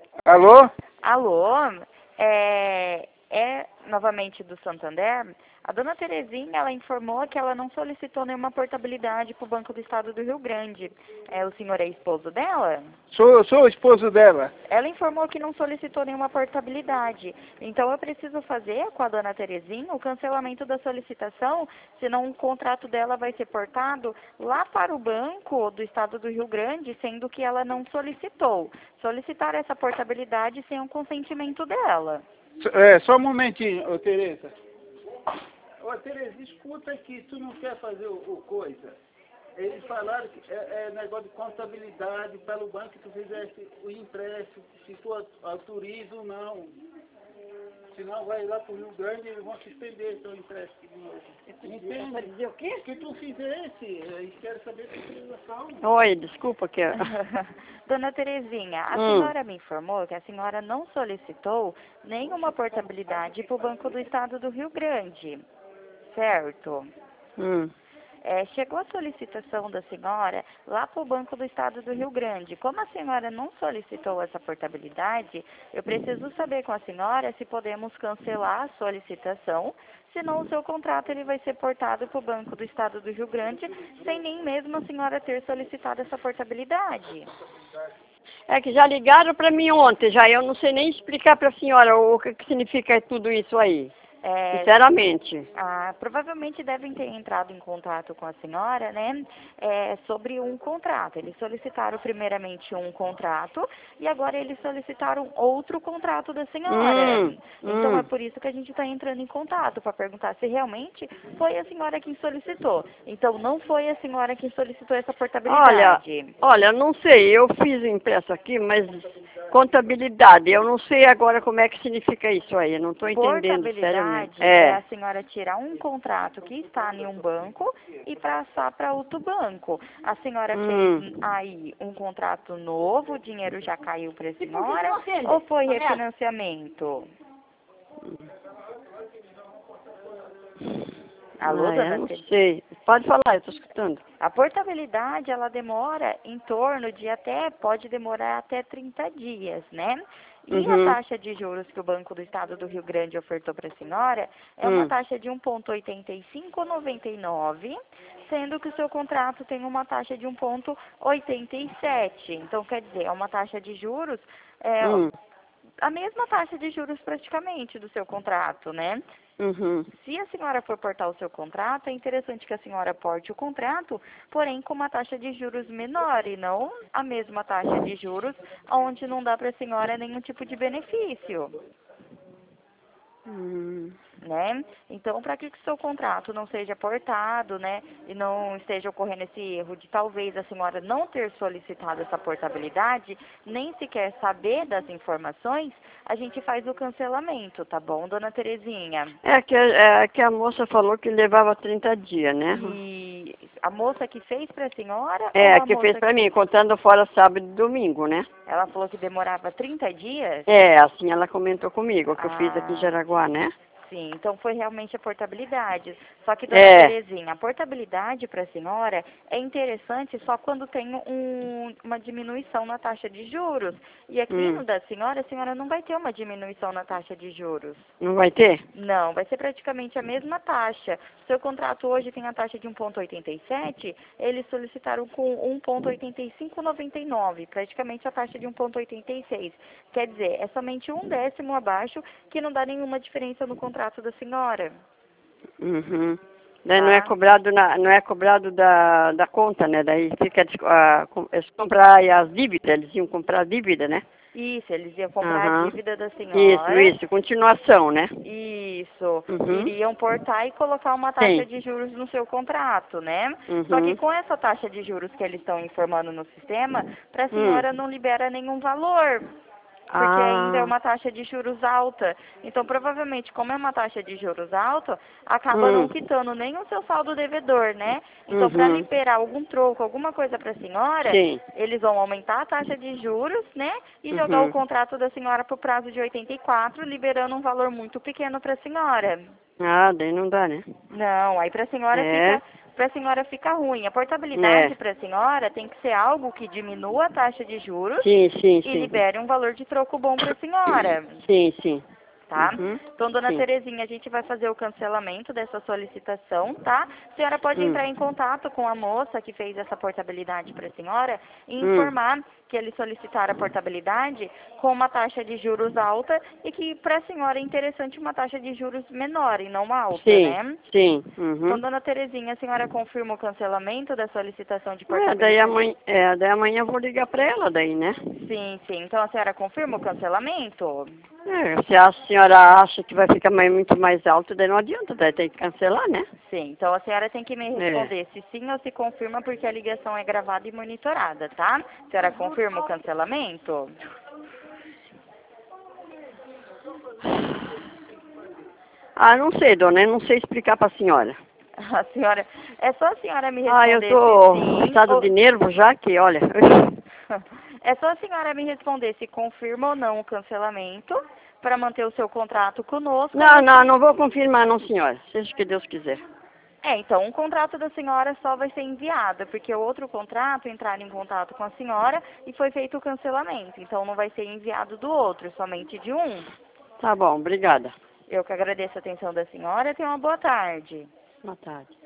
Alô? Alô, é novamente do Santander. A dona Terezinha, ela informou que ela não solicitou nenhuma portabilidade para o Banco do Estado do Rio Grande. O senhor é esposo dela? Sou o esposo dela. Ela informou que não solicitou nenhuma portabilidade. Então eu preciso fazer com a dona Terezinha o cancelamento da solicitação, senão o contrato dela vai ser portado lá para o Banco do Estado do Rio Grande, sendo que ela não solicitou. Solicitar essa portabilidade sem o consentimento dela. Só um momentinho, ô Tereza. Ô Tereza, escuta aqui, tu não quer fazer o coisa? Eles falaram que é negócio de contabilidade pelo banco que tu fizesse o empréstimo, se tu autoriza ou não. Senão vai lá pro Rio Grande e eles vão suspender teu empréstimo de novo. Entende? Vai dizer o quê? Que tu fizesse, eles querem saber a autorização. Oi, desculpa que... Dona Terezinha, a senhora me informou que a senhora não solicitou nenhuma portabilidade para o Banco do Estado do Rio Grande, certo? Chegou a solicitação da senhora lá para o Banco do Estado do Rio Grande. Como a senhora não solicitou essa portabilidade, eu preciso saber com a senhora se podemos cancelar a solicitação, senão o seu contrato ele vai ser portado para o Banco do Estado do Rio Grande, sem nem mesmo a senhora ter solicitado essa portabilidade. É que já ligaram para mim ontem, já eu não sei nem explicar para a senhora o que significa tudo isso aí. Sinceramente. Provavelmente devem ter entrado em contato com a senhora, né, sobre um contrato. Eles solicitaram primeiramente um contrato e agora eles solicitaram outro contrato da senhora. Então é por isso que a gente está entrando em contato, para perguntar se realmente foi a senhora quem solicitou. Então não foi a senhora quem solicitou essa portabilidade. Olha, não sei, eu fiz impresso aqui, mas contabilidade, eu não sei agora como é que significa isso aí, eu não estou entendendo, seriamente. É a senhora tirar um contrato que está em um banco e passar para outro banco. A senhora fez aí um contrato novo, o dinheiro já caiu para a senhora ou foi refinanciamento? Alô, dona Eu não sei. Pode falar, eu estou escutando. A portabilidade, ela demora em torno de pode demorar até 30 dias, né? E a taxa de juros que o Banco do Estado do Rio Grande ofertou para a senhora é uma taxa de 1,8599, sendo que o seu contrato tem uma taxa de 1,87. Então, quer dizer, é uma taxa de juros, a mesma taxa de juros praticamente do seu contrato, né? Se a senhora for portar o seu contrato, é interessante que a senhora porte o contrato, porém com uma taxa de juros menor e não a mesma taxa de juros, onde não dá para a senhora nenhum tipo de benefício. Né? Então, para que o seu contrato não seja portado, né, e não esteja ocorrendo esse erro de talvez a senhora não ter solicitado essa portabilidade, nem sequer saber das informações, a gente faz o cancelamento, tá bom, dona Terezinha? É que a moça falou que levava 30 dias, né? E a moça que fez para a senhora? Que fez para mim, contando fora sábado e domingo, né? Ela falou que demorava 30 dias? Assim ela comentou comigo, que eu fiz aqui em Jaraguá, né? Sim, então foi realmente a portabilidade. Só que, dona Terezinha, a portabilidade para a senhora é interessante só quando tem uma diminuição na taxa de juros. E aqui no da senhora, a senhora não vai ter uma diminuição na taxa de juros. Não vai ter? Não, vai ser praticamente a mesma taxa. Seu contrato hoje tem a taxa de 1,87, eles solicitaram com 1,8599, praticamente a taxa de 1,86. Quer dizer, é somente 1/10 abaixo, que não dá nenhuma diferença no contrato da senhora. Daí não é cobrado da conta, né? Daí fica eles comprar as dívidas, eles iam comprar a dívida, né? Isso, eles iam comprar a dívida da senhora. Isso, continuação, né? Isso, iriam portar e colocar uma taxa de juros no seu contrato, né? Só que com essa taxa de juros que eles estão informando no sistema, para a senhora não libera nenhum valor. Porque ainda é uma taxa de juros alta. Então, provavelmente, como é uma taxa de juros alta, acaba não quitando nem o seu saldo devedor, né? Então, para liberar algum troco, alguma coisa para a senhora, eles vão aumentar a taxa de juros, né? E jogar o contrato da senhora para o prazo de 84, liberando um valor muito pequeno para a senhora. Daí não dá, né? Não, aí para a senhora para a senhora ficar ruim. A portabilidade para a senhora tem que ser algo que diminua a taxa de juros e libere um valor de troco bom para a senhora. Sim. Tá? Então, dona Terezinha, a gente vai fazer o cancelamento dessa solicitação, tá? A senhora pode entrar em contato com a moça que fez essa portabilidade para a senhora e informar que ele solicitar a portabilidade com uma taxa de juros alta e que para a senhora é interessante uma taxa de juros menor e não alta, né? Sim. Então, dona Terezinha, a senhora confirma o cancelamento da solicitação de portabilidade? Daí amanhã eu vou ligar para ela daí, né? Sim. Então, a senhora confirma o cancelamento? Se a senhora acha que vai ficar muito mais alto, daí não adianta, daí tem que cancelar, né? Sim, então a senhora tem que me responder se sim ou se confirma, porque a ligação é gravada e monitorada, tá? A senhora confirma o cancelamento? Não sei, dona, eu não sei explicar para a senhora. A senhora, é só a senhora me responder eu tô se sim, estado de nervo já que, olha... É só a senhora me responder se confirma ou não o cancelamento para manter o seu contrato conosco. Não vou confirmar não, senhora. Seja o que Deus quiser. Então, um contrato da senhora só vai ser enviado, porque o outro contrato entraram em contato com a senhora e foi feito o cancelamento. Então, não vai ser enviado do outro, somente de um. Tá bom, obrigada. Eu que agradeço a atenção da senhora. Tenha uma boa tarde. Boa tarde.